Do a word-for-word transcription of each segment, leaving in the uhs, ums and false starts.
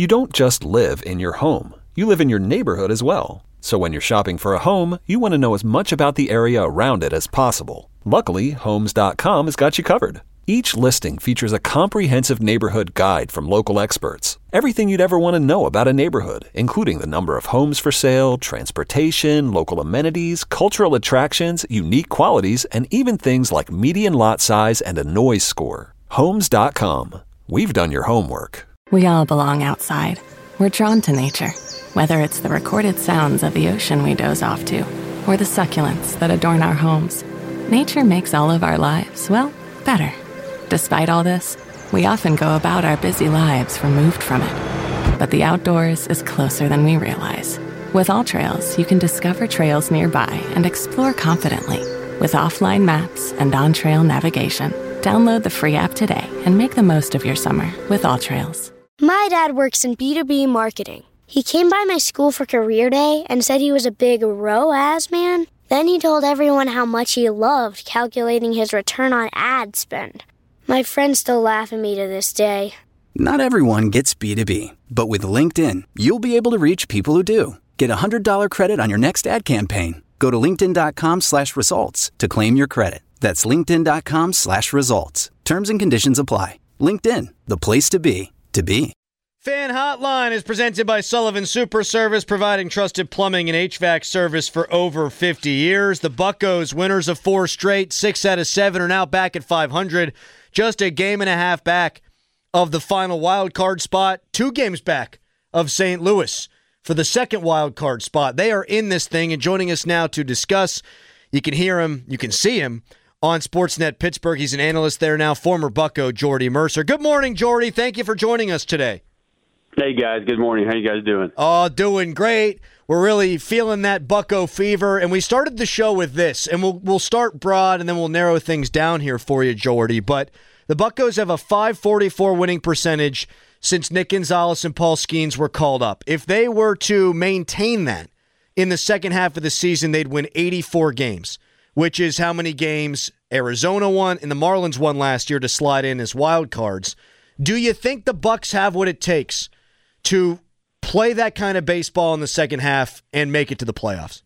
You don't just live in your home. You live in your neighborhood as well. So when you're shopping for a home, you want to know as much about the area around it as possible. Luckily, Homes dot com has got you covered. Each listing features a comprehensive neighborhood guide from local experts. Everything you'd ever want to know about a neighborhood, including the number of homes for sale, transportation, local amenities, cultural attractions, unique qualities, and even things like median lot size and a noise score. Homes dot com. We've done your homework. We all belong outside. We're drawn to nature, whether it's the recorded sounds of the ocean we doze off to, or the succulents that adorn our homes. Nature makes all of our lives, well, better. Despite all this, we often go about our busy lives removed from it. But the outdoors is closer than we realize. With AllTrails, you can discover trails nearby and explore confidently. With offline maps and on-trail navigation, download the free app today and make the most of your summer with AllTrails. My dad works in B two B marketing. He came by my school for career day and said he was a big R O A S man. Then he told everyone how much he loved calculating his return on ad spend. My friends still laugh at me to this day. Not everyone gets B two B, but with LinkedIn, you'll be able to reach people who do. Get a one hundred dollars credit on your next ad campaign. Go to linkedin.com slash results to claim your credit. That's linkedin.com slash results. Terms and conditions apply. LinkedIn, the place to be, to be. Fan Hotline is presented by Sullivan Super Service, providing trusted plumbing and H V A C service for over fifty years. The Buccos, winners of four straight, six out of seven, are now back at five hundred. Just a game and a half back of the final wild card spot, two games back of Saint Louis for the second wild card spot. They are in this thing, and joining us now to discuss, you can hear him, you can see him on Sportsnet Pittsburgh. He's an analyst there now, former Bucco Jordy Mercer. Good morning, Jordy. Thank you for joining us today. Hey, guys. Good morning. How you guys doing? Oh, doing great. We're really feeling that Bucco fever, and we started the show with this, and we'll we'll start broad, and then we'll narrow things down here for you, Jordy. But the Buccos have a five forty-four winning percentage since Nick Gonzalez and Paul Skeens were called up. If they were to maintain that in the second half of the season, they'd win eighty-four games, which is how many games Arizona won and the Marlins won last year to slide in as wild cards. Do you think the Bucs have what it takes to play that kind of baseball in the second half and make it to the playoffs?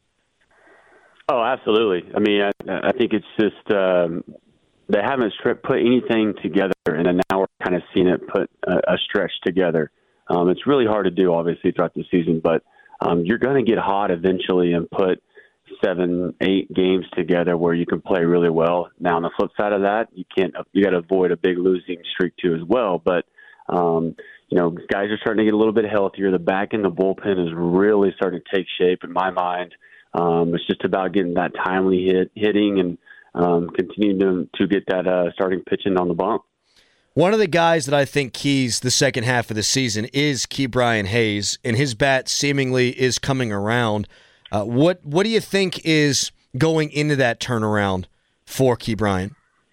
Oh, absolutely. I mean, I, I think it's just um, they haven't put anything together, and now we're kind of seeing it put a, a stretch together. Um, it's really hard to do, obviously, throughout the season, but um, you're going to get hot eventually and put seven, eight games together where you can play really well. Now, on the flip side of that, you can't. You got to avoid a big losing streak too, as well. But um, you know, guys are starting to get a little bit healthier. The back and the bullpen is really starting to take shape in my mind. Um, it's just about getting that timely hit, hitting and um, continuing to, to get that uh, starting pitching on the bump. One of the guys that I think keys the second half of the season is Ke'Bryan Hayes, and his bat seemingly is coming around. Uh, what what do you think is going into that turnaround for Ke'Bryan?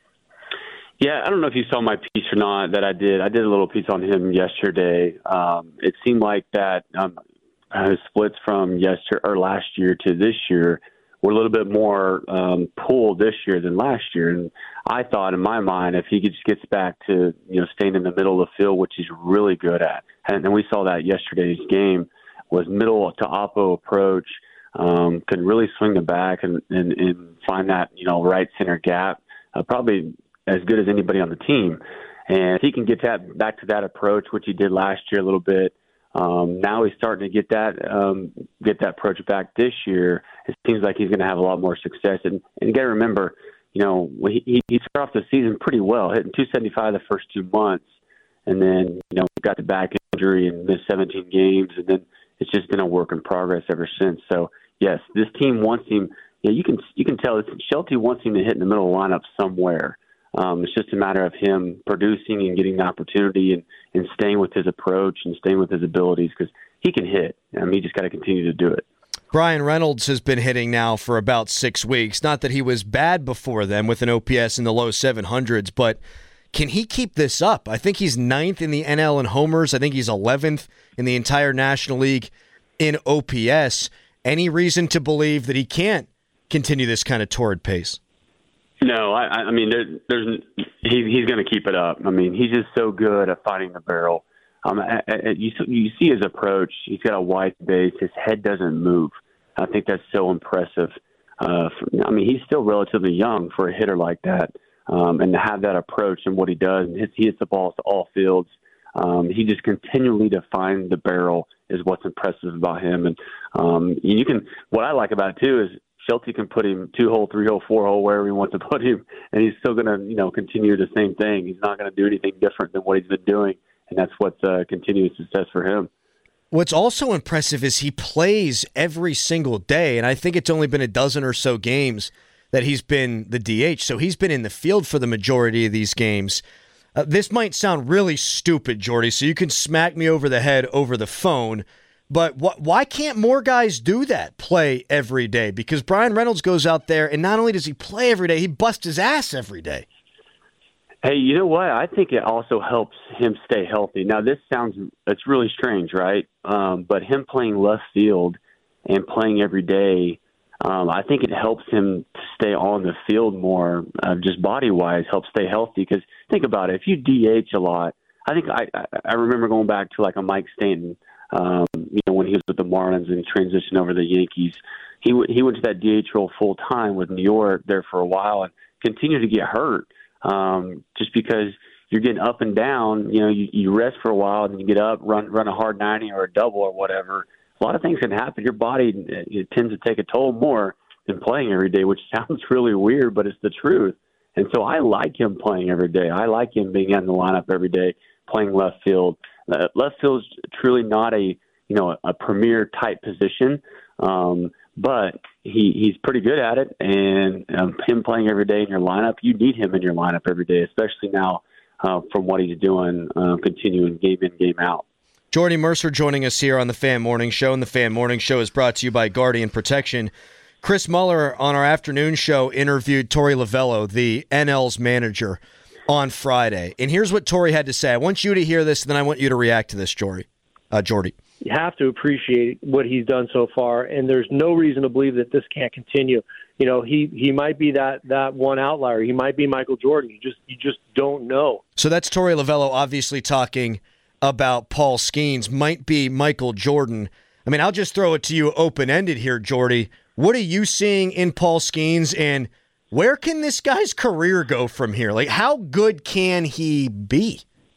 Yeah, I don't know if you saw my piece or not that I did. I did a little piece on him yesterday. Um, it seemed like that um, his splits from yesterday or last year to this year were a little bit more um, pulled this year than last year. And I thought in my mind, if he just gets back to, you know, staying in the middle of the field, which he's really good at, and, and we saw that yesterday's game, was middle to oppo approach, um, could really swing the back and, and, and find that, you know, right center gap, uh, probably as good as anybody on the team. And if he can get that back to that approach, which he did last year a little bit, um, now he's starting to get that um, get that approach back this year. It seems like he's going to have a lot more success. And, and you got to remember, you know, he, he started off the season pretty well, hitting two seventy-five the first two months. And then, you know, got the back injury and missed seventeen games. And then it's just been a work in progress ever since. So, yes, this team wants him. Yeah, you can you can tell Shelty wants him to hit in the middle of the lineup somewhere. Um, it's just a matter of him producing and getting the opportunity and, and staying with his approach and staying with his abilities because he can hit. I mean, he just got to continue to do it. Brian Reynolds has been hitting now for about six weeks. Not that he was bad before then with an O P S in the low seven hundreds, but can he keep this up? I think he's ninth in the N L in homers. I think he's eleventh in the entire National League in O P S. Any reason to believe that he can't continue this kind of torrid pace? No, I, I mean, there, there's he, he's going to keep it up. I mean, he's just so good at fighting the barrel. Um, I, I, you, you see his approach. He's got a wide base. His head doesn't move. I think that's so impressive. Uh, for, I mean, he's still relatively young for a hitter like that. Um, and to have that approach and what he does, and his, he hits the balls to all fields. Um, he just continually to find the barrel is what's impressive about him. And um, you can, what I like about it too is Shelty can put him two hole, three hole, four hole, wherever he wants to put him, and he's still going to, you know, continue the same thing. He's not going to do anything different than what he's been doing, and that's what's uh, continued success for him. What's also impressive is he plays every single day, and I think it's only been a dozen or so games that he's been the D H, so he's been in the field for the majority of these games. Uh, this might sound really stupid, Jordy, so you can smack me over the head over the phone, but wh- why can't more guys do that, play every day? Because Bryan Reynolds goes out there, and not only does he play every day, he busts his ass every day. Hey, you know what? I think it also helps him stay healthy. Now, this sounds, it's really strange, right? Um, but him playing left field and playing every day, um, I think it helps him to stay on the field more, uh, just body-wise, helps stay healthy. Because think about it, if you D H a lot, I think I, I remember going back to like a Mike Stanton, um, you know, when he was with the Marlins and transitioned over to the Yankees. He, he went to that D H role full-time with New York there for a while and continued to get hurt. Um, just because you're getting up and down, you know, you, you rest for a while and you get up, run run a hard ninety or a double or whatever. A lot of things can happen. Your body it tends to take a toll more than playing every day, which sounds really weird, but it's the truth. And so I like him playing every day. I like him being in the lineup every day, playing left field. Uh, left field is truly not a you know a premier type position. Um, But he, he's pretty good at it, and um, him playing every day in your lineup, you need him in your lineup every day, especially now uh, from what he's doing, uh, continuing game in, game out. Jordy Mercer joining us here on the Fan Morning Show, and the Fan Morning Show is brought to you by Guardian Protection. Chris Muller on our afternoon show interviewed Torey Lovullo, the N L's manager, on Friday. And here's what Torey had to say. I want you to hear this, and then I want you to react to this, Jordy. Uh, Jordy. You have to appreciate what he's done so far, and there's no reason to believe that this can't continue. You know, he, he might be that, that one outlier. He might be Michael Jordan. You just you just don't know. So that's Torey Lovullo obviously talking about Paul Skeens, might be Michael Jordan. I mean, I'll just throw it to you open-ended here, Jordy. What are you seeing in Paul Skeens, and where can this guy's career go from here? Like, how good can he be?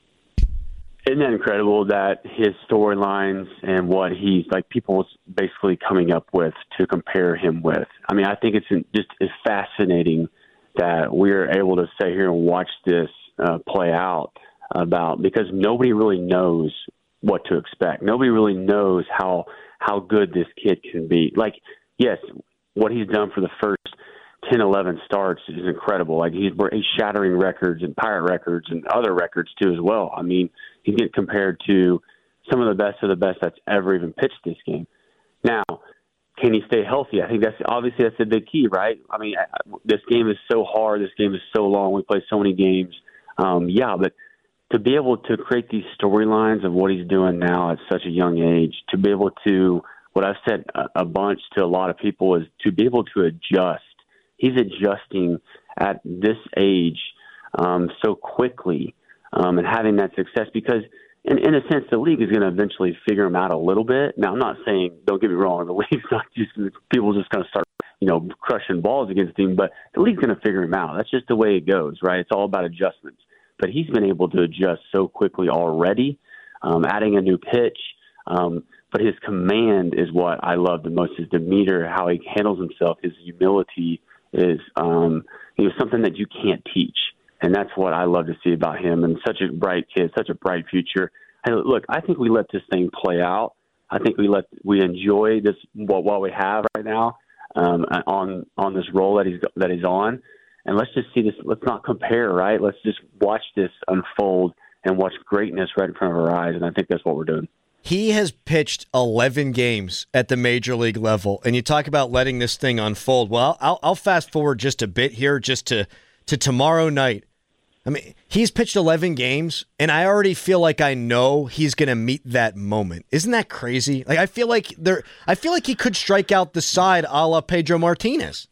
Isn't that incredible that his storylines and what he's like people basically coming up with to compare him with? I mean, I think it's just it's fascinating that we're able to sit here and watch this uh, play out about because nobody really knows what to expect. Nobody really knows how how good this kid can be. Like, yes, what he's done for the first ten, eleven starts is incredible. Like he's, he's shattering records and pirate records and other records too as well. I mean, he's getting compared to some of the best of the best that's ever even pitched this game. Now, can he stay healthy? I think that's obviously that's the big key, right? I mean, this game is so hard. This game is so long. We play so many games. Um, yeah, but to be able to create these storylines of what he's doing now at such a young age, to be able to, what I've said a, a bunch to a lot of people is to be able to adjust. He's adjusting at this age um, so quickly um, and having that success because, in, in a sense, the league is going to eventually figure him out a little bit. Now, I'm not saying, don't get me wrong, the league's not just people just going to start, you know, crushing balls against him, but the league's going to figure him out. That's just the way it goes, right? It's all about adjustments. But he's been able to adjust so quickly already, um, adding a new pitch. Um, but his command is what I love the most, his demeanor, how he handles himself, his humility is um, you know, something that you can't teach. And that's what I love to see about him. And such a bright kid, such a bright future. Hey, look, I think we let this thing play out. I think we let we enjoy this what, what we have right now um, on on this role that he's that he's on. And let's just see this. Let's not compare, right? Let's just watch this unfold and watch greatness right in front of our eyes. And I think that's what we're doing. He has pitched eleven games at the major league level, and you talk about letting this thing unfold. Well, I'll, I'll fast forward just a bit here, just to, to tomorrow night. I mean, he's pitched eleven games, and I already feel like I know he's going to meet that moment. Isn't that crazy? Like I feel like there, I feel like he could strike out the side a la Pedro Martinez.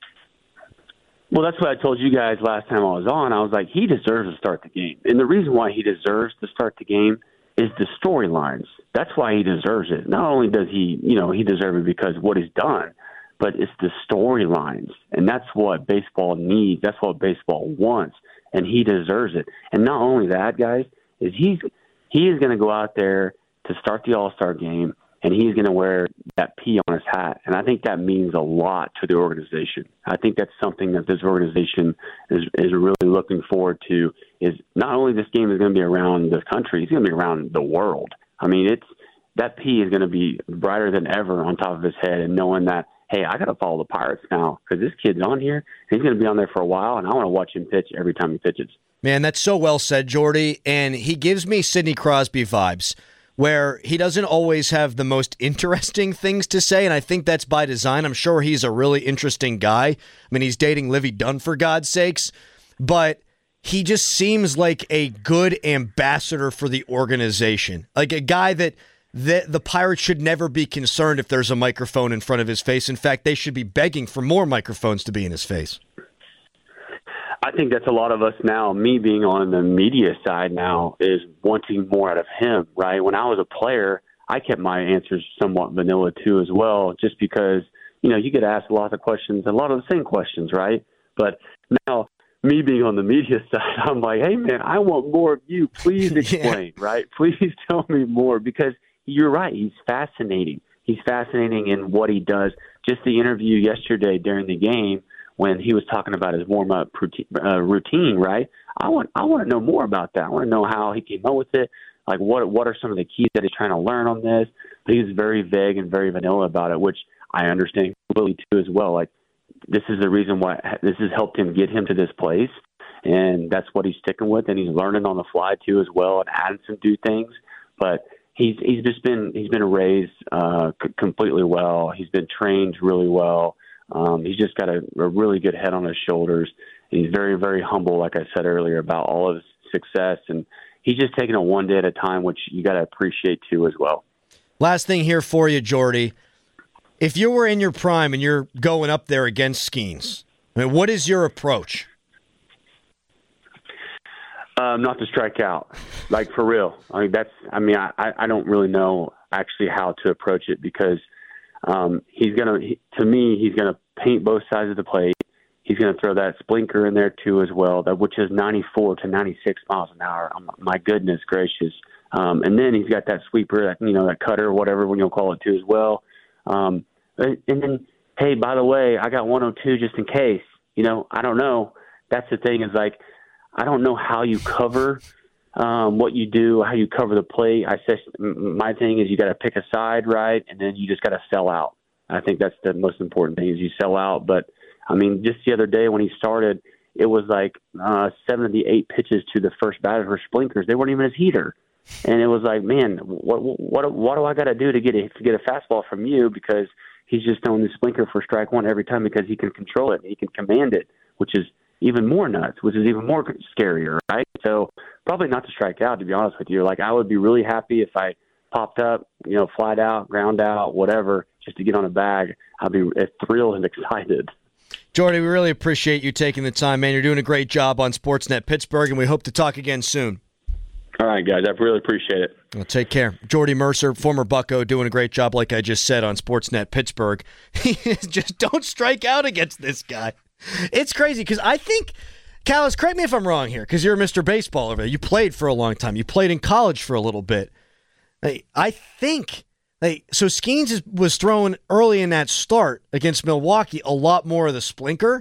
Well, that's what I told you guys last time I was on. I was like, he deserves to start the game, and the reason why he deserves to start the game is the storylines. That's why he deserves it. Not only does he, you know, he deserves it because of what he's done, but it's the storylines. And that's what baseball needs. That's what baseball wants. And he deserves it. And not only that, guys, is he's he is going to go out there to start the All-Star game, and he's going to wear that P on his hat. And I think that means a lot to the organization. I think that's something that this organization is, is really looking forward to, is not only this game is going to be around the country, it's going to be around the world. I mean, it's that P is going to be brighter than ever on top of his head, and knowing that, hey, I got to follow the Pirates now because this kid's on here. He's going to be on there for a while, and I want to watch him pitch every time he pitches. Man, that's so well said, Jordy. And he gives me Sidney Crosby vibes, where he doesn't always have the most interesting things to say, and I think that's by design. I'm sure he's a really interesting guy. I mean, he's dating Livy Dunn, for God's sakes, but he just seems like a good ambassador for the organization, like a guy that the, the Pirates should never be concerned if there's a microphone in front of his face. In fact, they should be begging for more microphones to be in his face. I think that's a lot of us now. Me being on the media side now is wanting more out of him, right? When I was a player, I kept my answers somewhat vanilla too as well, just because, you know, you get asked a lot of questions, a lot of the same questions, right? But now, me being on the media side, I'm like, hey, man, I want more of you. Please explain, yeah. right? Please tell me more, because you're right. He's fascinating. He's fascinating in what he does. Just the interview yesterday during the game, when he was talking about his warm-up uh, routine, right? I want I want to know more about that. I want to know how he came up with it. Like, what what are some of the keys that he's trying to learn on this? But he's very vague and very vanilla about it, which I understand completely too as well. Like, this is the reason why this has helped him get him to this place, and that's what he's sticking with. And he's learning on the fly too as well, and adding some new things. But he's he's just been he's been raised uh, c- completely well. He's been trained really well. Um, he's just got a, a really good head on his shoulders. And he's very, very humble, like I said earlier, about all of his success. And he's just taking it one day at a time, which you got to appreciate too as well. Last thing here for you, Jordy. If you were in your prime and you're going up there against Skeens, I mean, what is your approach? Um, not to strike out, like for real. I mean, that's. I mean, I, I don't really know actually how to approach it, because Um, he's gonna, he, to me, he's gonna paint both sides of the plate. He's gonna throw that splinker in there too as well, that which is ninety-four to ninety-six miles an hour. Um, my goodness gracious! Um, and then he's got that sweeper, that you know, that cutter, whatever when you'll call it too as well. Um, and, and then, hey, by the way, I got one oh two just in case. You know, I don't know. That's the thing, is like, I don't know how you cover. Um, what you do, how you cover the plate. I said my thing is you got to pick a side, right, and then you just got to sell out. I think that's the most important thing, is you sell out. But I mean, just the other day when he started, it was like uh, seven of the eight pitches to the first batter for splinkers. They weren't even his heater, and it was like, man, what what what do I got to do to get a, to get a fastball from you? Because he's just throwing the splinker for strike one every time, because he can control it, he can command it, which is even more nuts, which is even more scarier, right? So probably not to strike out, to be honest with you. Like, I would be really happy if I popped up, you know, flied out, ground out, whatever, just to get on a bag. I'd be thrilled and excited. Jordy, we really appreciate you taking the time, man. You're doing a great job on Sportsnet Pittsburgh, and we hope to talk again soon. All right, guys. I really appreciate it. Well, take care. Jordy Mercer, former Bucko, doing a great job, like I just said, on Sportsnet Pittsburgh. Just don't strike out against this guy. It's crazy, because I think, Callis, correct me if I'm wrong here, because you're Mister Baseball over there. You played for a long time. You played in college for a little bit. Like, I think, like, so Skeens is, was throwing early in that start against Milwaukee a lot more of the splinker.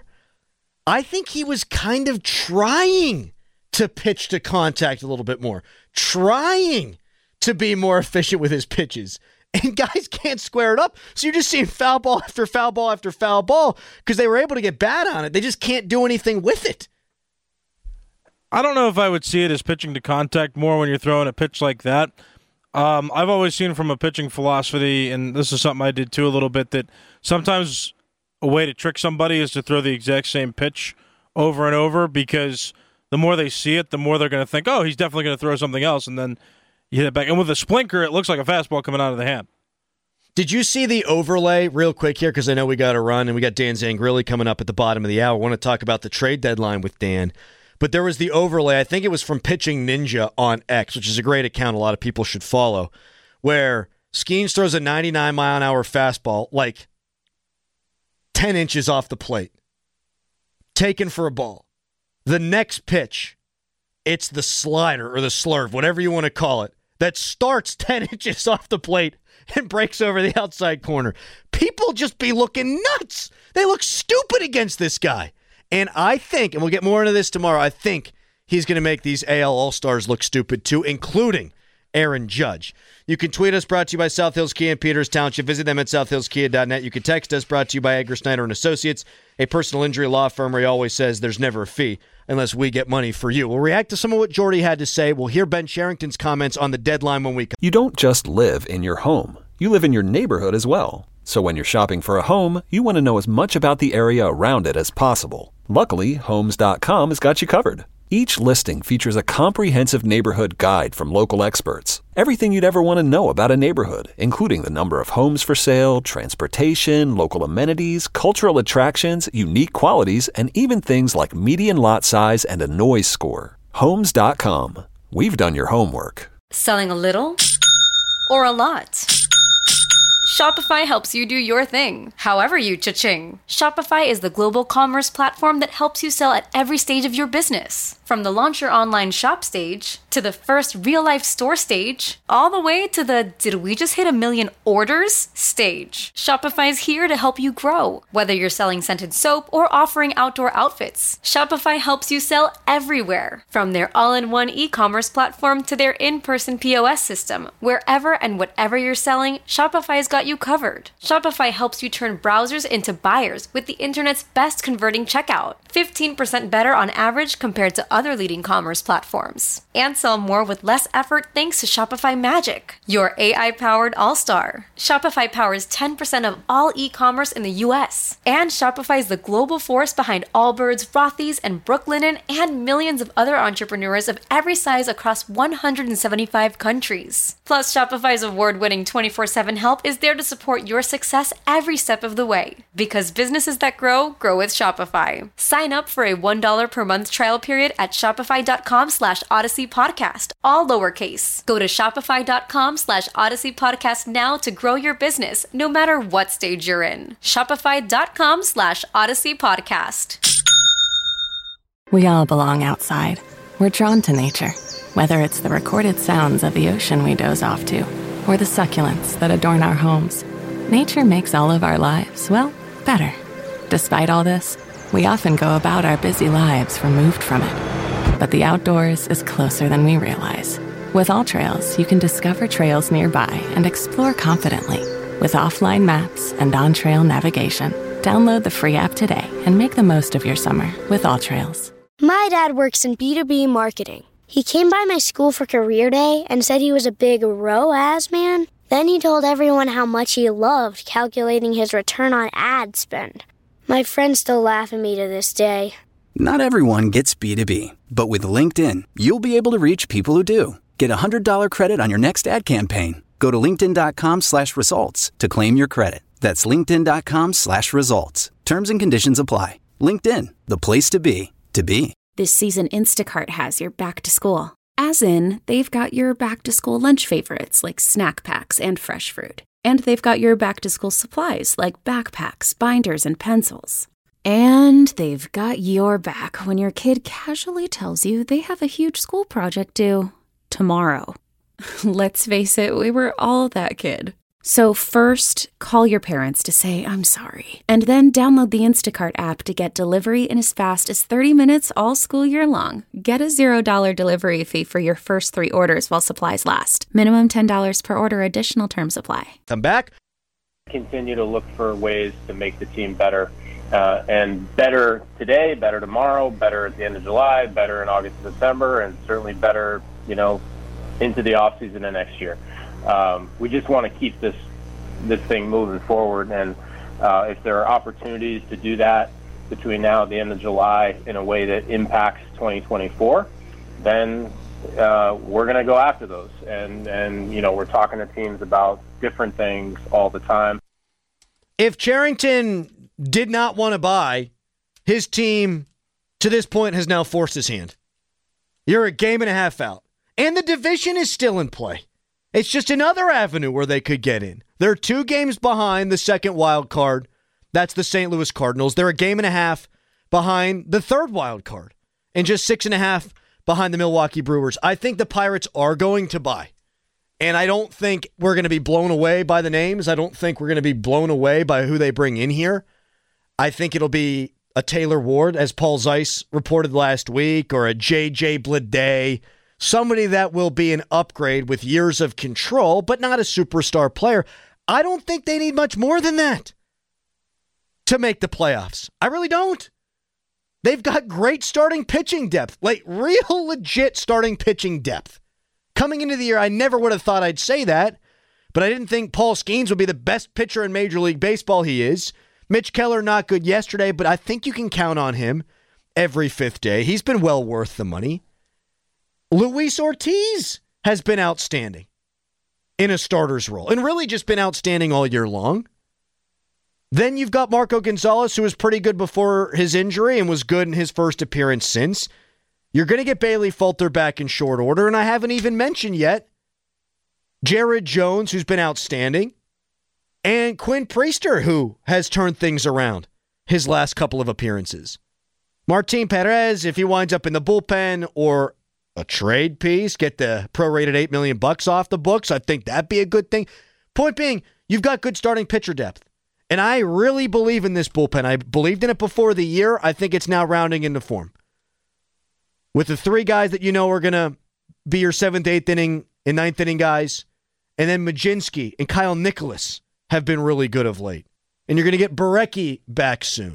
I think he was kind of trying to pitch to contact a little bit more, trying to be more efficient with his pitches. And guys can't square it up. So you're just seeing foul ball after foul ball after foul ball because they were able to get bad on it. They just can't do anything with it. I don't know if I would see it as pitching to contact more when you're throwing a pitch like that. Um, I've always seen from a pitching philosophy, and this is something I did too a little bit, that sometimes a way to trick somebody is to throw the exact same pitch over and over, because the more they see it, the more they're going to think, oh, he's definitely going to throw something else, and then you hit it back. And with a splinker, it looks like a fastball coming out of the hand. Did you see the overlay real quick here? Because I know we got to run, and we got Dan Zangrilli coming up at the bottom of the hour. I want to talk about the trade deadline with Dan. but there was the overlay. I think it was from Pitching Ninja on X, which is a great account a lot of people should follow, where Skeens throws a ninety-nine mile an hour fastball like ten inches off the plate, taken for a ball. The next pitch, it's the slider or the slurve, whatever you want to call it, that starts ten inches off the plate and breaks over the outside corner. People just be looking nuts. They look stupid against this guy. And I think, and we'll get more into this tomorrow, I think he's going to make these A L All-Stars look stupid too, including Aaron Judge. You can tweet us, brought to you by South Hills Kia in Peters Township. Visit them at south hills kia dot net. You can text us, brought to you by Edgar Snyder and Associates, a personal injury law firm where he always says there's never a fee unless we get money for you. We'll react to some of what Jordy had to say. We'll hear Ben Sherrington's comments on the deadline when we come. You don't just live in your home. You live in your neighborhood as well. So when you're shopping for a home, you want to know as much about the area around it as possible. Luckily, homes dot com has got you covered. Each listing features a comprehensive neighborhood guide from local experts. Everything you'd ever want to know about a neighborhood, including the number of homes for sale, transportation, local amenities, cultural attractions, unique qualities, and even things like median lot size and a noise score. homes dot com. We've done your homework. Selling a little or a lot? Shopify helps you do your thing, however you cha-ching. Shopify is the global commerce platform that helps you sell at every stage of your business. From the launch your online shop stage, to the first real-life store stage, all the way to the did we just hit a million orders stage. Shopify's here to help you grow. Whether you're selling scented soap or offering outdoor outfits, Shopify helps you sell everywhere. From their all-in-one e-commerce platform to their in-person P O S system, wherever and whatever you're selling, Shopify's got you covered. Shopify helps you turn browsers into buyers with the internet's best converting checkout. fifteen percent better on average compared to other leading commerce platforms. And sell more with less effort thanks to Shopify Magic, your A I-powered all-star. Shopify powers ten percent of all e-commerce in the U S. And Shopify is the global force behind Allbirds, Rothy's, and Brooklinen, and millions of other entrepreneurs of every size across one hundred seventy-five countries. Plus, Shopify's award-winning twenty-four seven help is there to support your success every step of the way. Because businesses that grow, grow with Shopify. Sign up for a one dollar per month trial period at shopify.com slash Odyssey Podcast, all lowercase. Go to shopify.com slash Odyssey Podcast now to grow your business, no matter what stage you're in. Shopify.com slash Odyssey Podcast. We all belong outside. We're drawn to nature, whether it's the recorded sounds of the ocean we doze off to, or the succulents that adorn our homes. Nature makes all of our lives, well, better. Despite all this, we often go about our busy lives removed from it. But the outdoors is closer than we realize. With AllTrails, you can discover trails nearby and explore confidently. With offline maps and on-trail navigation, download the free app today and make the most of your summer with AllTrails. My dad works in B two B marketing. He came by my school for career day and said he was a big R O A S man. Then he told everyone how much he loved calculating his return on ad spend. My friends still laugh at me to this day. Not everyone gets B two B, but with LinkedIn, you'll be able to reach people who do. Get a one hundred dollars credit on your next ad campaign. Go to linkedin.com slash results to claim your credit. That's linkedin.com slash results. Terms and conditions apply. LinkedIn, the place to be, to be. This season, Instacart has your back to school. As in, they've got your back to school lunch favorites like snack packs and fresh fruit. And they've got your back to school supplies like backpacks, binders, and pencils. And they've got your back when your kid casually tells you they have a huge school project due tomorrow. Let's face it, we were all that kid. So first, call your parents to say, I'm sorry. And then download the Instacart app to get delivery in as fast as thirty minutes all school year long. Get a zero dollar delivery fee for your first three orders while supplies last. Minimum ten dollars per order. Additional terms apply. Come back. Continue to look for ways to make the team better. Uh, and better today, better tomorrow, better at the end of July, better in August and September, and certainly better, you know, into the offseason and next year. Um, we just want to keep this this thing moving forward, and uh, if there are opportunities to do that between now and the end of July in a way that impacts twenty twenty-four, then uh, we're going to go after those. And, and, you know, we're talking to teams about different things all the time. If Cherington did not want to buy, his team to this point has now forced his hand. You're a game and a half out. And the division is still in play. It's just another avenue where they could get in. They're two games behind the second wild card. That's the Saint Louis Cardinals. They're a game and a half behind the third wild card. And just six and a half behind the Milwaukee Brewers. I think the Pirates are going to buy. And I don't think we're going to be blown away by the names. I don't think we're going to be blown away by who they bring in here. I think it'll be a Taylor Ward, as Paul Zeiss reported last week, or a J J Bleday, somebody that will be an upgrade with years of control, but not a superstar player. I don't think they need much more than that to make the playoffs. I really don't. They've got great starting pitching depth, like real legit starting pitching depth. Coming into the year, I never would have thought I'd say that, but I didn't think Paul Skeens would be the best pitcher in Major League Baseball. He is. Mitch Keller, not good yesterday, but I think you can count on him every fifth day. He's been well worth the money. Luis Ortiz has been outstanding in a starter's role and really just been outstanding all year long. Then you've got Marco Gonzalez, who was pretty good before his injury and was good in his first appearance since. You're going to get Bailey Falter back in short order, and I haven't even mentioned yet Jared Jones, who's been outstanding, and Quinn Priester, who has turned things around his last couple of appearances. Martin Perez, if he winds up in the bullpen or a trade piece, get the prorated eight million bucks off the books, I think that'd be a good thing. Point being, you've got good starting pitcher depth. And I really believe in this bullpen. I believed in it before the year. I think it's now rounding into form. With the three guys that you know are going to be your seventh, eighth inning, and ninth inning guys, and then Majinski and Kyle Nicholas have been really good of late. And you're going to get Barecki back soon.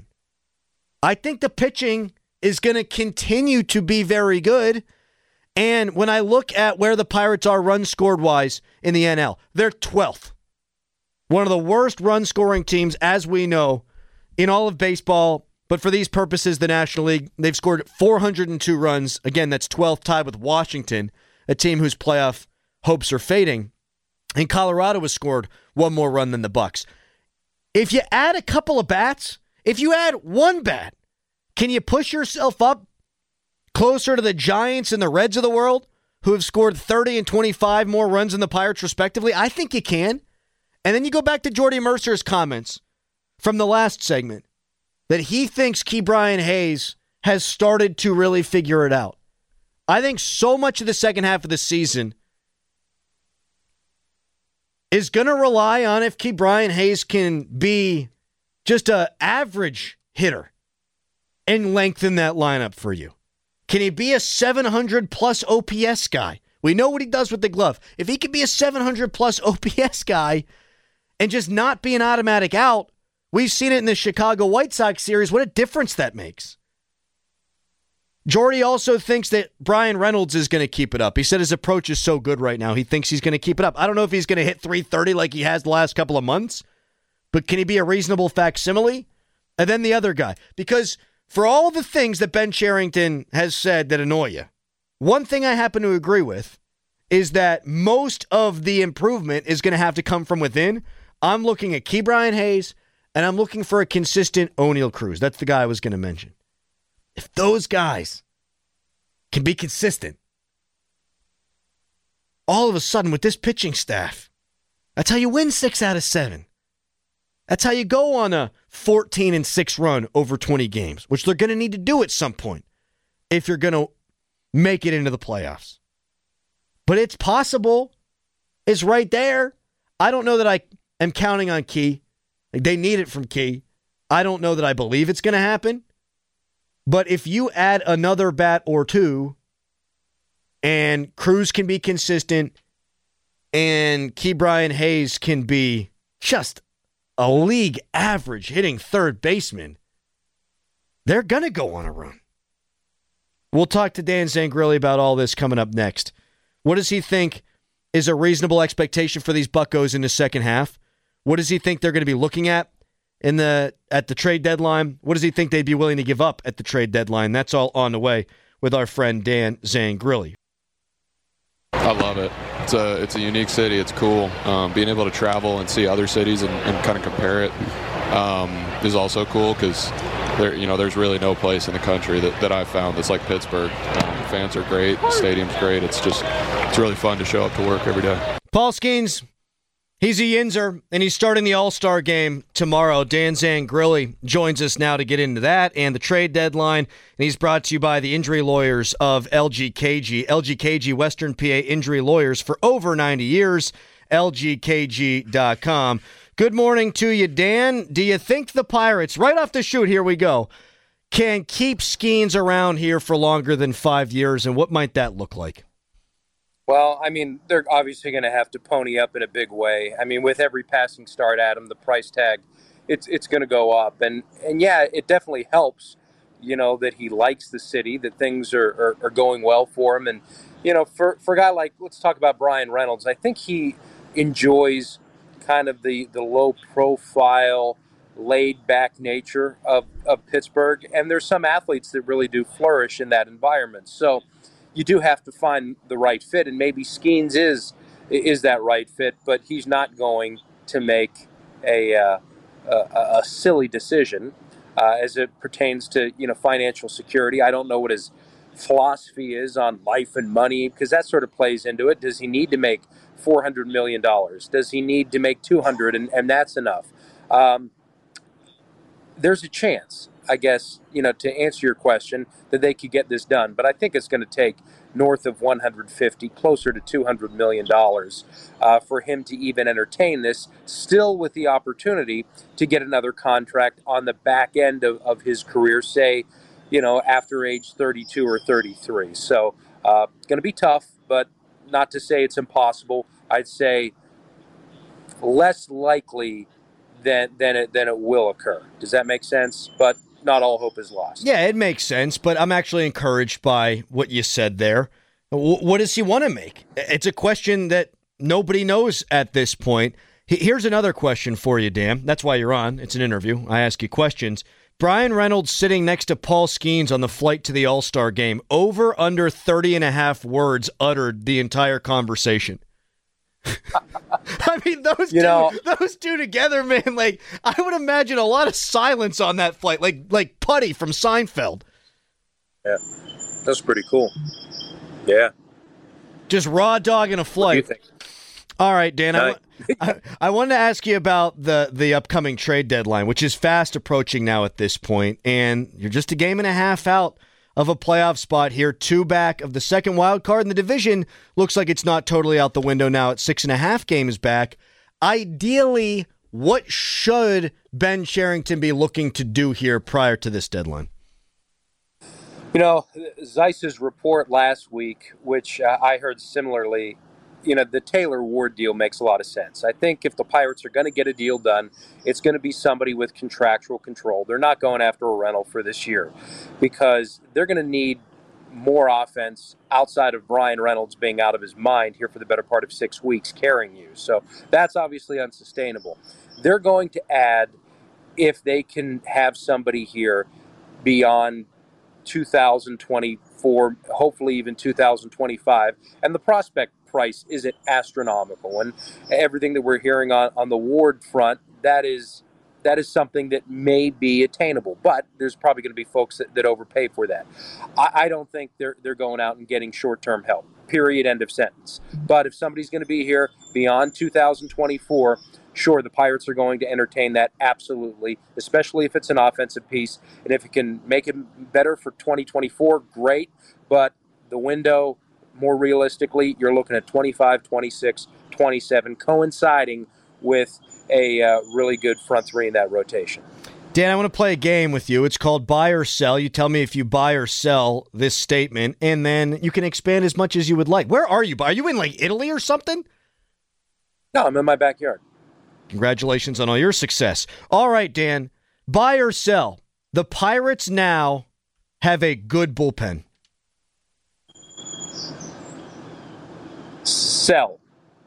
I think the pitching is going to continue to be very good. And when I look at where the Pirates are run scored wise in the N L, they're twelfth. One of the worst run-scoring teams, as we know, in all of baseball. But for these purposes, the National League, they've scored four hundred two runs. Again, that's twelfth, tied with Washington, a team whose playoff hopes are fading. And Colorado has scored one more run than the Bucks. If you add a couple of bats, if you add one bat, can you push yourself up closer to the Giants and the Reds of the world, who have scored thirty and twenty-five more runs than the Pirates, respectively? I think you can. And then you go back to Jordy Mercer's comments from the last segment that he thinks Ke'Bryan Hayes has started to really figure it out. I think so much of the second half of the season is going to rely on if Ke'Bryan Hayes can be just an average hitter and lengthen that lineup for you. Can he be a seven hundred plus O P S guy? We know what he does with the glove. If he can be a seven hundred plus O P S guy and just not be an automatic out, we've seen it in the Chicago White Sox series, what a difference that makes. Jordy also thinks that Brian Reynolds is going to keep it up. He said his approach is so good right now, he thinks he's going to keep it up. I don't know if he's going to hit three thirty like he has the last couple of months, but can he be a reasonable facsimile? And then the other guy, because for all the things that Ben Cherington has said that annoy you, one thing I happen to agree with is that most of the improvement is going to have to come from within. I'm looking at Ke'Bryan Hayes, and I'm looking for a consistent O'Neal Cruz. That's the guy I was going to mention. If those guys can be consistent, all of a sudden with this pitching staff, that's how you win six out of seven. That's how you go on a fourteen and six run over twenty games, which they're going to need to do at some point if you're going to make it into the playoffs. But it's possible. It's right there. I don't know that I am counting on Key. They need it from Key. I don't know that I believe it's going to happen. But if you add another bat or two, and Cruz can be consistent, and Ke'Bryan Hayes can be just a league average hitting third baseman, they're going to go on a run. We'll talk to Dan Zangrilli about all this coming up next. What does he think is a reasonable expectation for these Buccos in the second half? What does he think they're going to be looking at in the at the trade deadline? What does he think they'd be willing to give up at the trade deadline? That's all on the way with our friend Dan Zangrilli. I love it. It's a it's a unique city. It's cool. Um, being able to travel and see other cities and, and kind of compare it um, is also cool because there, you know, there's really no place in the country that, that I've found that's like Pittsburgh. Um, fans are great. The stadium's great. It's just, it's really fun to show up to work every day. Paul Skeens, he's a Yinzer, and he's starting the All-Star game tomorrow. Dan Zangrilli joins us now to get into that and the trade deadline, and he's brought to you by the injury lawyers of L G K G. L G K G, Western P A injury lawyers for over ninety years, L G K G dot com. Good morning to you, Dan. Do you think the Pirates, right off the shoot, here we go, can keep Skeens around here for longer than five years, and what might that look like? Well, I mean, they're obviously going to have to pony up in a big way. I mean, with every passing start, Adam, the price tag, it's it's going to go up. And, and yeah, it definitely helps, you know, that he likes the city, that things are, are, are going well for him. And, you know, for, for a guy like, let's talk about Bryan Reynolds, I think he enjoys kind of the, the low-profile, laid-back nature of, of Pittsburgh. And there's some athletes that really do flourish in that environment. So you do have to find the right fit, and maybe Skeens is is that right fit, but he's not going to make a uh, a, a silly decision uh, as it pertains to, you know, financial security. I don't know what his philosophy is on life and money, because that sort of plays into it. Does he need to make four hundred million dollars? Does he need to make two hundred, and, and that's enough? Um, there's a chance, I guess, you know, to answer your question, that they could get this done. But I think it's going to take north of one hundred fifty, closer to two hundred million dollars uh, for him to even entertain this, still with the opportunity to get another contract on the back end of, of his career, say, you know, after age thirty-two or thirty-three. So uh, going to be tough, but not to say it's impossible. I'd say less likely than, than, it, than it will occur. Does that make sense? But not all hope is lost. Yeah, it makes sense, but I'm actually encouraged by what you said there. W- what does he want to make? It's a question that nobody knows at this point. H- Here's another question for you, Dan. That's why you're on. It's an interview. I ask you questions. Bryan Reynolds sitting next to Paul Skeens on the flight to the All-Star game. Over under thirty and a half words uttered the entire conversation. I mean, those you two, know, those two together, man. Like, I would imagine a lot of silence on that flight, like like Putty from Seinfeld. Yeah, that's pretty cool. Yeah, just raw dog in a flight. What do you think? All right, Dan. I, I, I wanted to ask you about the the upcoming trade deadline, which is fast approaching now at this point, and you're just a game and a half out of a playoff spot here, two back of the second wild card in the division. Looks like it's not totally out the window now at six and a half games back. Ideally, what should Ben Cherington be looking to do here prior to this deadline? You know, Zeiss's report last week, which uh, I heard similarly, you know, the Taylor Ward deal makes a lot of sense. I think if the Pirates are going to get a deal done, it's going to be somebody with contractual control. They're not going after a rental for this year because they're going to need more offense outside of Bryan Reynolds being out of his mind here for the better part of six weeks carrying you. So that's obviously unsustainable. They're going to add, if they can have somebody here beyond two thousand twenty-four, hopefully even two thousand twenty-five, and the prospect price isn't astronomical, and everything that we're hearing on, on the Ward front, that is that is something that may be attainable, but there's probably going to be folks that, that overpay for that. I, I don't think they're they're going out and getting short-term help, period, end of sentence. But if somebody's going to be here beyond two thousand twenty-four, sure, the Pirates are going to entertain that, absolutely, especially if it's an offensive piece, and if it can make it better for twenty twenty-four, great, but the window, more realistically, you're looking at twenty-five, twenty-six, twenty-seven, coinciding with a uh, really good front three in that rotation. Dan, I want to play a game with you. It's called Buy or Sell. You tell me if you buy or sell this statement, and then you can expand as much as you would like. Where are you? Are you in, like, Italy or something? No, I'm in my backyard. Congratulations on all your success. All right, Dan, buy or sell. The Pirates now have a good bullpen. Sell.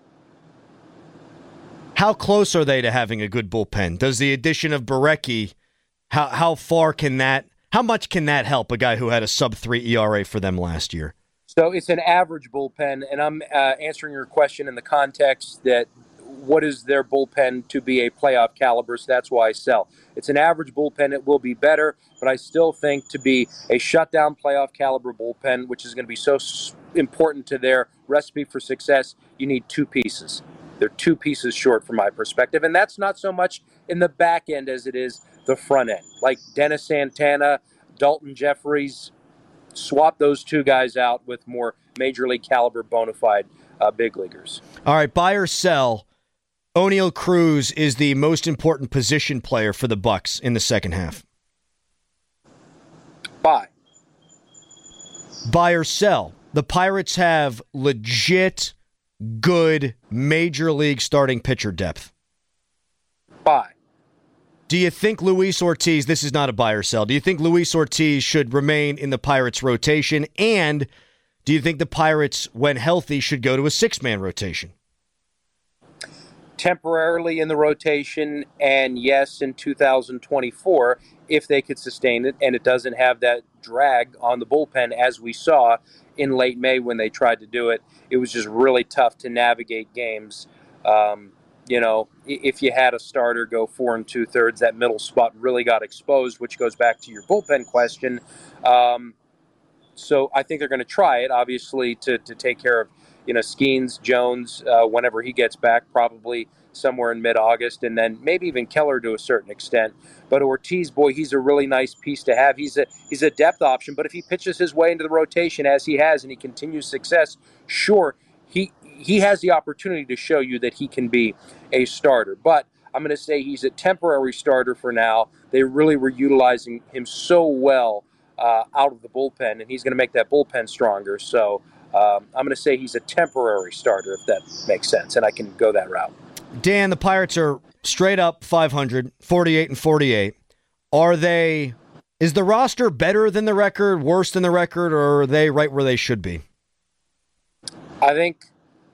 How close are they to having a good bullpen? Does the addition of Berecki, how how far can that, how much can that help a guy who had a sub three E R A for them last year? So it's an average bullpen, and I'm uh, answering your question in the context that what is their bullpen to be a playoff caliber, so that's why I sell. It's an average bullpen. It will be better, but I still think to be a shutdown playoff caliber bullpen, which is going to be so important to their recipe for success, you need two pieces. They're two pieces short from my perspective, and that's not so much in the back end as it is the front end. Like Dennis Santana, Dalton Jeffries, swap those two guys out with more major league caliber bona fide uh, big leaguers. All right, buy or sell. O'Neal Cruz is the most important position player for the Bucks in the second half. Buy. Buy or sell. The Pirates have legit, good major league starting pitcher depth. Buy. Do you think Luis Ortiz, this is not a buy or sell, do you think Luis Ortiz should remain in the Pirates rotation? And do you think the Pirates, when healthy, should go to a six-man rotation? Temporarily in the rotation, and yes, in two thousand twenty-four, if they could sustain it, and it doesn't have that drag on the bullpen as we saw in late May when they tried to do it. It was just really tough to navigate games. Um, you know, if you had a starter go four and two-thirds, that middle spot really got exposed, which goes back to your bullpen question. Um, so I think they're going to try it, obviously, to, to take care of You know, Skeens, Jones, uh, whenever he gets back, probably somewhere in mid-August, and then maybe even Keller to a certain extent. But Ortiz, boy, he's a really nice piece to have. He's a he's a depth option, but if he pitches his way into the rotation as he has and he continues success, sure, he he has the opportunity to show you that he can be a starter. But I'm going to say he's a temporary starter for now. They really were utilizing him so well uh, out of the bullpen, and he's going to make that bullpen stronger. So Um, I'm going to say he's a temporary starter, if that makes sense, and I can go that route. Dan, the Pirates are straight up five hundred, forty-eight and forty-eight. Are they, is the roster better than the record, worse than the record, or are they right where they should be? I think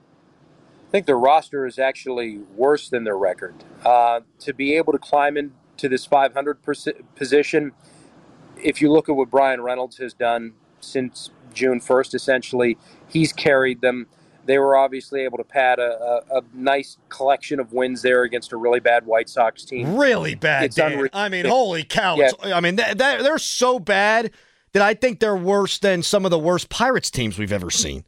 I think the roster is actually worse than their record. Uh, to be able to climb into this five hundred position, if you look at what Brian Reynolds has done since June first, essentially, he's carried them. They were obviously able to pad a, a, a nice collection of wins there against a really bad White Sox team. Really bad, It's Dan. unre- I mean, it- holy cow. Yeah. It's- I mean, th- th- they're so bad that I think they're worse than some of the worst Pirates teams we've ever seen.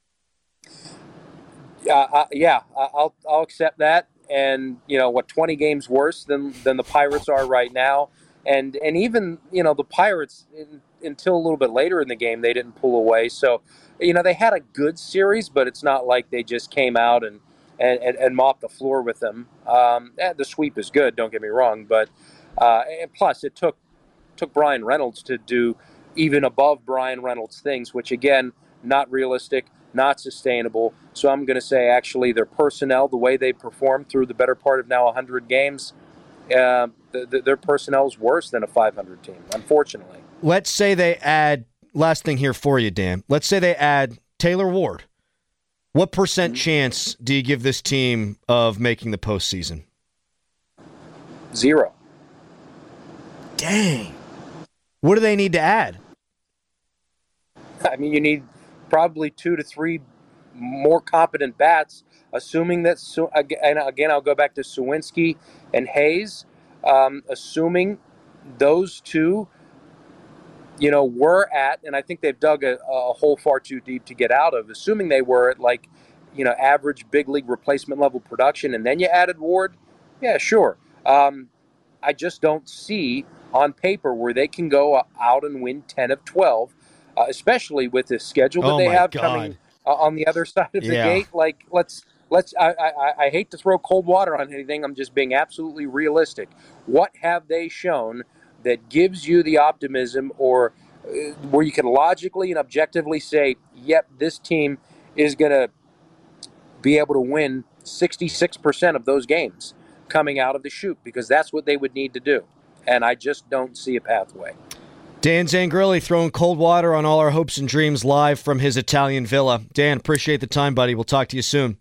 Uh, uh, yeah, I- I'll I'll accept that. And you know what, twenty games worse than than the Pirates are right now. And and even you know the Pirates in, until a little bit later in the game they didn't pull away. So you know they had a good series, but it's not like they just came out and and, and, and mopped the floor with them. Um, the sweep is good, don't get me wrong, but uh, and plus it took took Brian Reynolds to do even above Brian Reynolds things, which again not realistic, not sustainable. So I'm going to say actually their personnel, the way they performed through the better part of now one hundred games, uh, the, the, their personnel is worse than a five hundred team, unfortunately. Let's say they add, last thing here for you, Dan. Let's say they add Taylor Ward. What percent mm-hmm. chance do you give this team of making the postseason? Zero. Dang. What do they need to add? I mean, you need probably two to three more competent bats, assuming that, and again, I'll go back to Suwinski and Hayes, um, assuming those two, you know, were at, and I think they've dug a, a hole far too deep to get out of, assuming they were at like, you know, average big league replacement level production, and then you added Ward, yeah, sure. Um, I just don't see on paper where they can go out and win ten of twelve, uh, especially with the schedule that oh they have God. coming uh, on the other side of the yeah. gate. Like, let's let's. I, I I hate to throw cold water on anything. I'm just being absolutely realistic. What have they shown that gives you the optimism, or uh, where you can logically and objectively say, "Yep, this team is going to be able to win sixty-six percent of those games coming out of the chute," because that's what they would need to do. And I just don't see a pathway. Dan Zangrilli throwing cold water on all our hopes and dreams live from his Italian villa. Dan, appreciate the time, buddy. We'll talk to you soon.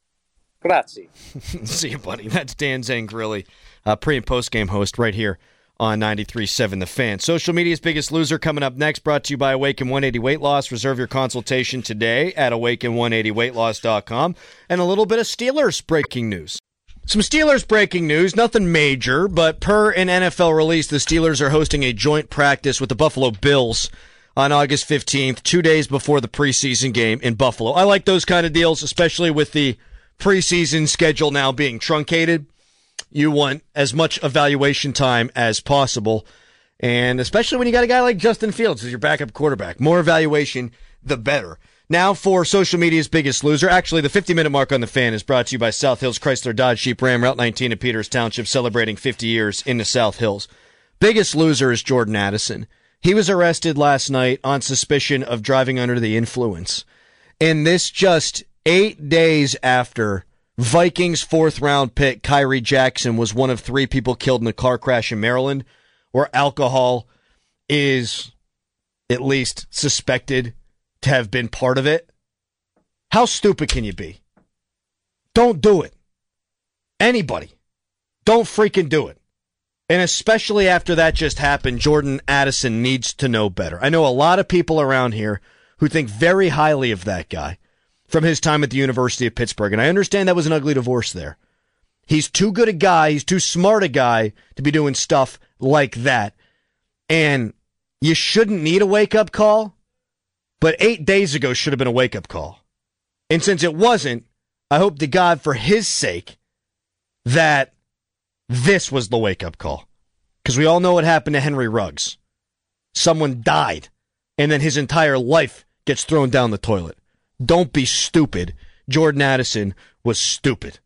Grazie. See you, buddy. That's Dan Zangrilli, uh, pre- and post-game host right here on ninety-three point seven The Fan. Social media's biggest loser coming up next, brought to you by Awaken one eighty Weight Loss. Reserve your consultation today at awaken one eighty weight loss dot com. And a little bit of Steelers breaking news. Some Steelers breaking news, nothing major, but per an N F L release, the Steelers are hosting a joint practice with the Buffalo Bills on August fifteenth, two days before the preseason game in Buffalo. I like those kind of deals, especially with the preseason schedule now being truncated. You want as much evaluation time as possible, and especially when you got a guy like Justin Fields as your backup quarterback. More evaluation, the better. Now for social media's biggest loser. Actually, the fifty-minute mark on The Fan is brought to you by South Hills Chrysler Dodge Jeep Ram, Route nineteen in Peters Township, celebrating fifty years in the South Hills. Biggest loser is Jordan Addison. He was arrested last night on suspicion of driving under the influence. And this just eight days after Vikings fourth-round pick Kyrie Jackson was one of three people killed in a car crash in Maryland, where alcohol is at least suspected to have been part of it. How stupid can you be? Don't do it. Anybody. Don't freaking do it. And especially after that just happened, Jordan Addison needs to know better. I know a lot of people around here who think very highly of that guy from his time at the University of Pittsburgh. And I understand that was an ugly divorce there. He's too good a guy, he's too smart a guy to be doing stuff like that. And you shouldn't need a wake-up call, but eight days ago should have been a wake-up call. And since it wasn't, I hope to God for his sake that this was the wake-up call. Because we all know what happened to Henry Ruggs. Someone died, and then his entire life gets thrown down the toilet. Don't be stupid. Jordan Addison was stupid.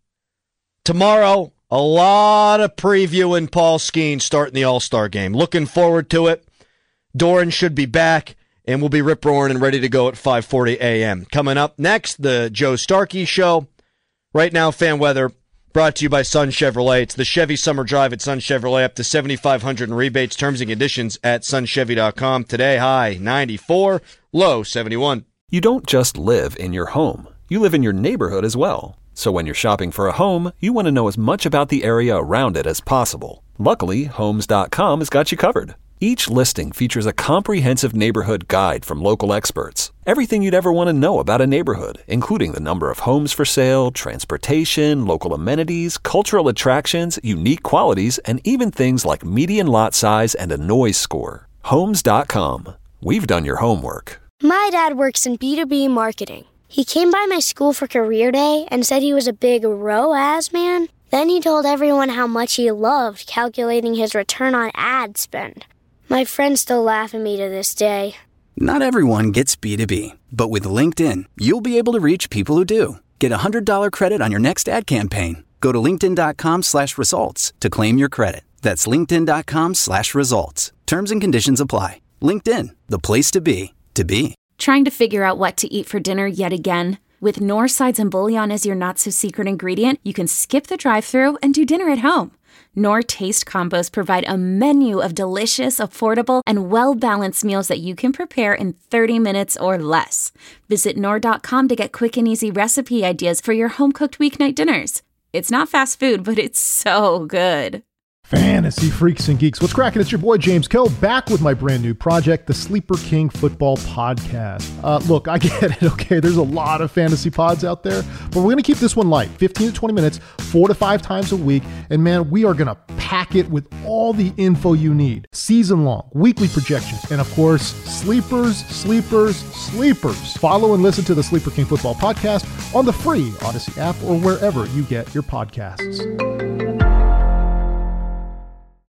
Tomorrow, a lot of previewing Paul Skeen starting the All-Star game. Looking forward to it. Doran should be back, and we'll be rip-roaring and ready to go at five forty a.m. Coming up next, the Joe Starkey Show. Right now, fan weather brought to you by Sun Chevrolet. It's the Chevy Summer Drive at Sun Chevrolet, up to seventy-five hundred dollars in rebates. Terms and conditions at sun chevy dot com. Today, high ninety-four, low seventy-one. You don't just live in your home. You live in your neighborhood as well. So when you're shopping for a home, you want to know as much about the area around it as possible. Luckily, homes dot com has got you covered. Each listing features a comprehensive neighborhood guide from local experts. Everything you'd ever want to know about a neighborhood, including the number of homes for sale, transportation, local amenities, cultural attractions, unique qualities, and even things like median lot size and a noise score. homes dot com. We've done your homework. My dad works in B two B marketing. He came by my school for career day and said he was a big R O A S man. Then he told everyone how much he loved calculating his return on ad spend. My friends still laugh at me to this day. Not everyone gets B two B, but with LinkedIn, you'll be able to reach people who do. Get a one hundred dollars credit on your next ad campaign. Go to linkedin.com slash results to claim your credit. That's linkedin.com slash results. Terms and conditions apply. LinkedIn, the place to be, to be. Trying to figure out what to eat for dinner yet again? With Knorr Sides and Bouillon as your not-so-secret ingredient, you can skip the drive-thru and do dinner at home. Knorr Taste Combos provide a menu of delicious, affordable, and well-balanced meals that you can prepare in thirty minutes or less. Visit Knorr dot com to get quick and easy recipe ideas for your home-cooked weeknight dinners. It's not fast food, but it's so good. Fantasy freaks and geeks, what's cracking? It's your boy James Koh back with my brand new project, the Sleeper King Football Podcast. Uh, look, I get it, okay? There's a lot of fantasy pods out there, but we're going to keep this one light, fifteen to twenty minutes, four to five times a week, and man, we are going to pack it with all the info you need. Season long, weekly projections, and of course, sleepers, sleepers, sleepers. Follow and listen to the Sleeper King Football Podcast on the free Odyssey app or wherever you get your podcasts.